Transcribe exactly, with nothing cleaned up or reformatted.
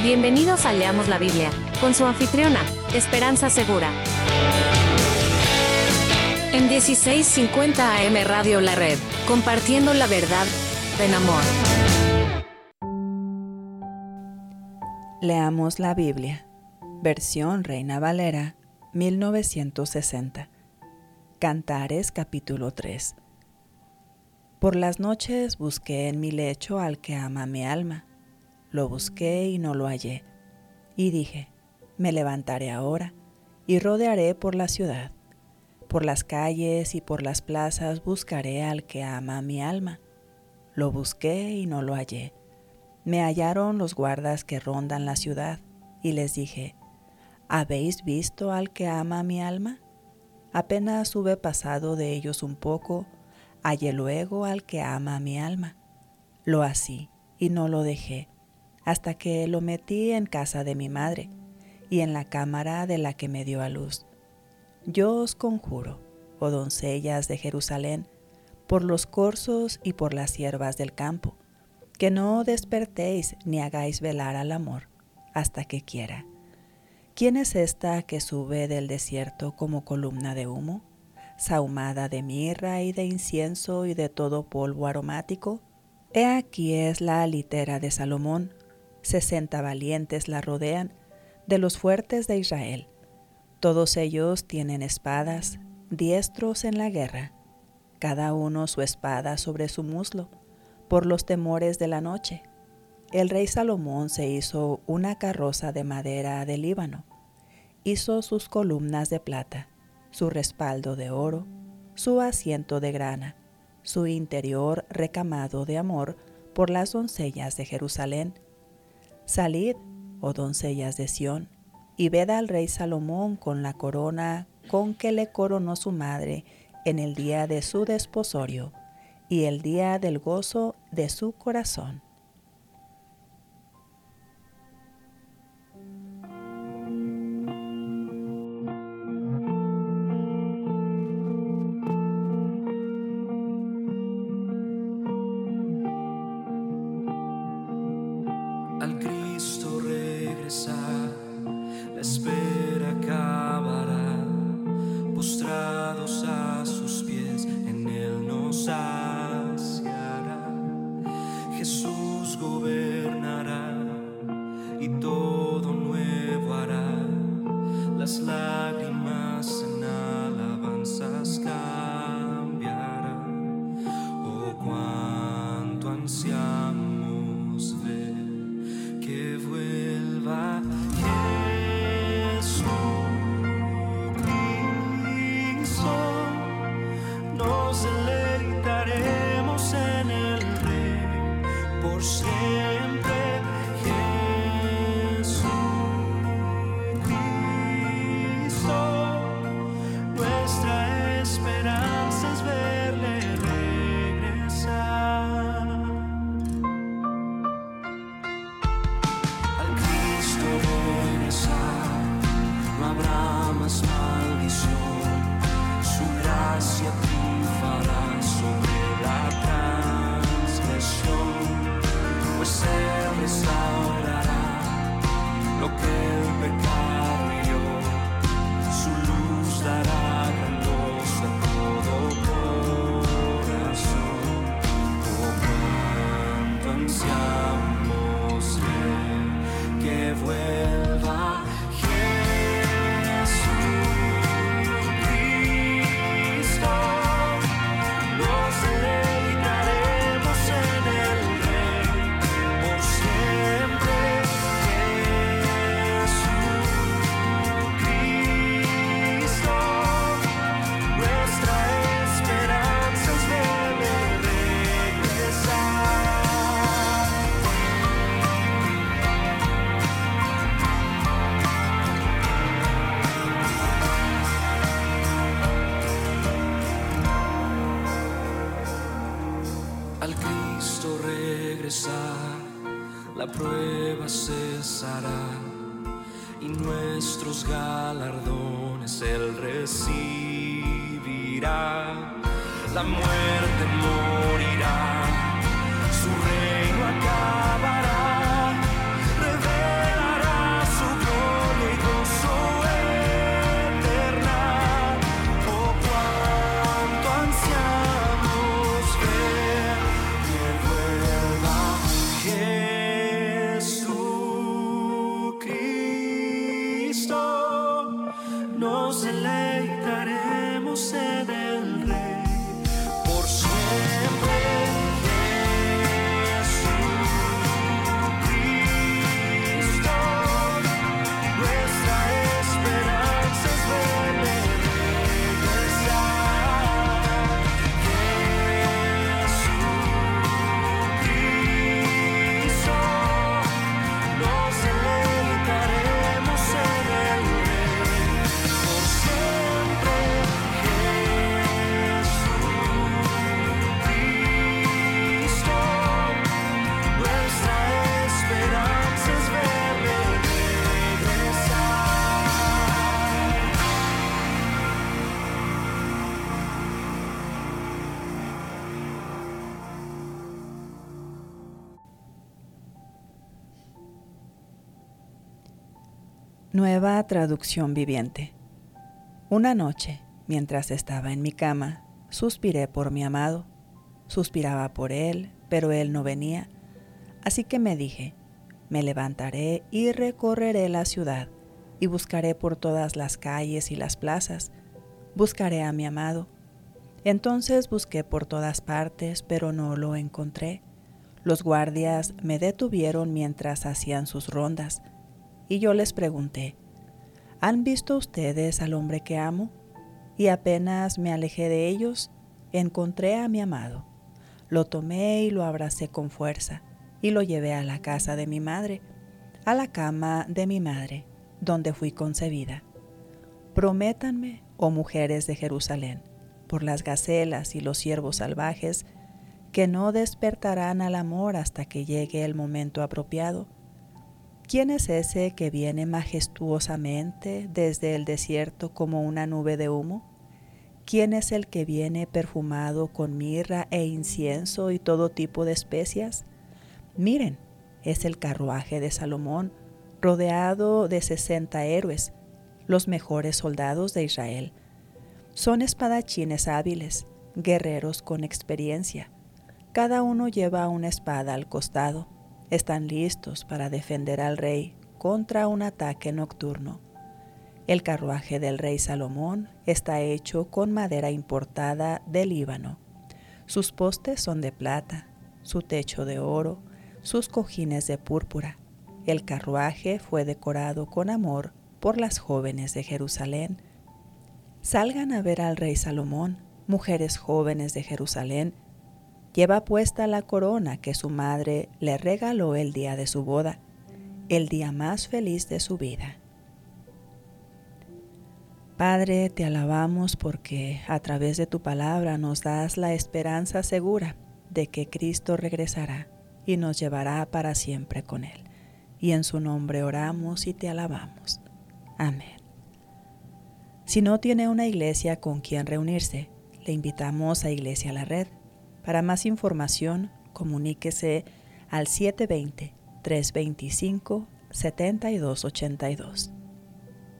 Bienvenidos a Leamos la Biblia, con su anfitriona, Esperanza Segura. En dieciséis cincuenta A M Radio La Red, compartiendo la verdad en amor. Leamos la Biblia, versión Reina Valera, mil novecientos sesenta. Cantares capítulo tres. Por las noches busqué en mi lecho al que ama mi alma. Lo busqué y no lo hallé. Y dije, me levantaré ahora y rodearé por la ciudad. Por las calles y por las plazas buscaré al que ama mi alma. Lo busqué y no lo hallé. Me hallaron los guardas que rondan la ciudad, y les dije, ¿habéis visto al que ama mi alma? Apenas hube pasado de ellos un poco, hallé luego al que ama mi alma. Lo así, y no lo dejé, hasta que lo metí en casa de mi madre, y en la cámara de la que me dio a luz. Yo os conjuro, oh doncellas de Jerusalén, por los corzos y por las hierbas del campo, que no despertéis ni hagáis velar al amor, hasta que quiera. ¿Quién es esta que sube del desierto como columna de humo, sahumada de mirra y de incienso y de todo polvo aromático? He aquí es la litera de Salomón, sesenta valientes la rodean, de los fuertes de Israel. Todos ellos tienen espadas, diestros en la guerra, cada uno su espada sobre su muslo, por los temores de la noche. El rey Salomón se hizo una carroza de madera de Líbano, hizo sus columnas de plata, su respaldo de oro, su asiento de grana, su interior recamado de amor por las doncellas de Jerusalén. Salid, oh doncellas de Sión, y ved al rey Salomón con la corona con que le coronó su madre en el día de su desposorio y el día del gozo de su corazón. Al Cristo regresar, la espera acabará. Postrados a sus pies, en Él nos saciará. Jesús gobernará y todo nuevo hará. Las lágrimas en alabanzas cambiarán. Oh, cuánto ansiamos ver que vuelva Jesucristo. Nos deleitaremos en el Rey por siempre. Jesucristo, nuestra esperanza es verle regresar. Al Cristo regresar, no habrá más maldición. Su gracia triunfará sobre la transgresión, pues Él restaurará lo que el pecado hirió. Su luz dará gran gozo a todo corazón. Oh, cuánto ansiamos ver que vuelva Jesucristo. Nos deleitaremos en el Rey por siempre. Jesucristo, nuestra esperanza es verle regresar. Al Cristo regresar, la prueba cesará y nuestros galardones Él recibirá. La muerte morirá, su reino acabará, revela Nueva traducción viviente. Una noche, mientras estaba en mi cama, suspiré por mi amado. Suspiraba por él, pero él no venía. Así que me dije, me levantaré y recorreré la ciudad, y buscaré por todas las calles y las plazas. Buscaré a mi amado. Entonces busqué por todas partes, pero no lo encontré. Los guardias me detuvieron mientras hacían sus rondas, y yo les pregunté, ¿han visto ustedes al hombre que amo? Y apenas me alejé de ellos, encontré a mi amado. Lo tomé y lo abracé con fuerza, y lo llevé a la casa de mi madre, a la cama de mi madre, donde fui concebida. Prométanme, oh mujeres de Jerusalén, por las gacelas y los ciervos salvajes, que no despertarán al amor hasta que llegue el momento apropiado. ¿Quién es ese que viene majestuosamente desde el desierto como una nube de humo? ¿Quién es el que viene perfumado con mirra e incienso y todo tipo de especias? Miren, es el carruaje de Salomón, rodeado de sesenta héroes, los mejores soldados de Israel. Son espadachines hábiles, guerreros con experiencia. Cada uno lleva una espada al costado. Están listos para defender al rey contra un ataque nocturno. El carruaje del rey Salomón está hecho con madera importada del Líbano. Sus postes son de plata, su techo de oro, sus cojines de púrpura. El carruaje fue decorado con amor por las jóvenes de Jerusalén. Salgan a ver al rey Salomón, mujeres jóvenes de Jerusalén. Lleva puesta la corona que su madre le regaló el día de su boda, el día más feliz de su vida. Padre, te alabamos porque a través de tu palabra nos das la esperanza segura de que Cristo regresará y nos llevará para siempre con Él. Y en su nombre oramos y te alabamos. Amén. Si no tiene una iglesia con quien reunirse, le invitamos a Iglesia La Red. Para más información, comuníquese al siete dos cero, tres dos cinco, siete dos ocho dos.